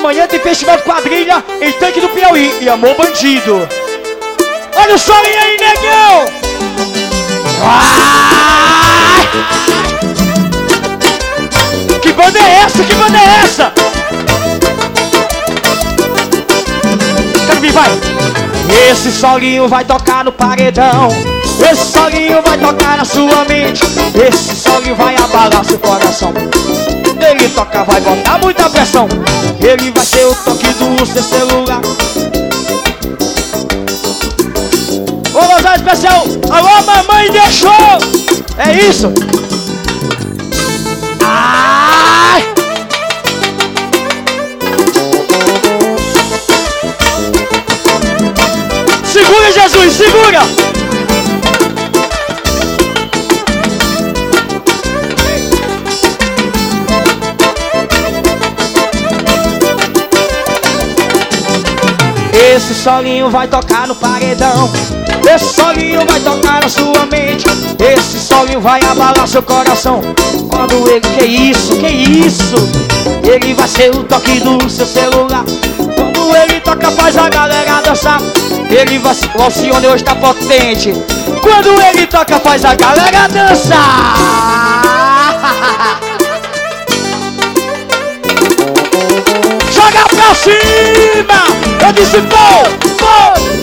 amanhã tem festival de quadrilha em Tanque do Piauí e Amor Bandido. Olha o solinho aí, negão! Vai! Que banda é essa? Que banda é essa? Quero vir, vai! Esse solinho vai tocar no paredão. Esse solinho vai tocar na sua mente. Esse solinho vai abalar seu coração. Ele toca, vai botar muita pressão. Ele vai ser o toque do seu celular. Ô, Rosal especial. Alô, mamãe deixou. É isso. Ai! Segura, Jesus, segura. Esse solinho vai tocar no paredão. Esse solinho vai tocar na sua mente. Esse solinho vai abalar seu coração. Quando ele, que isso? Ele vai ser o toque do seu celular. Quando ele toca faz a galera dançar. Ele vai, o Alcione hoje tá potente. Quando ele toca faz a galera dançar. Joga pra cima! Eu disse, pô!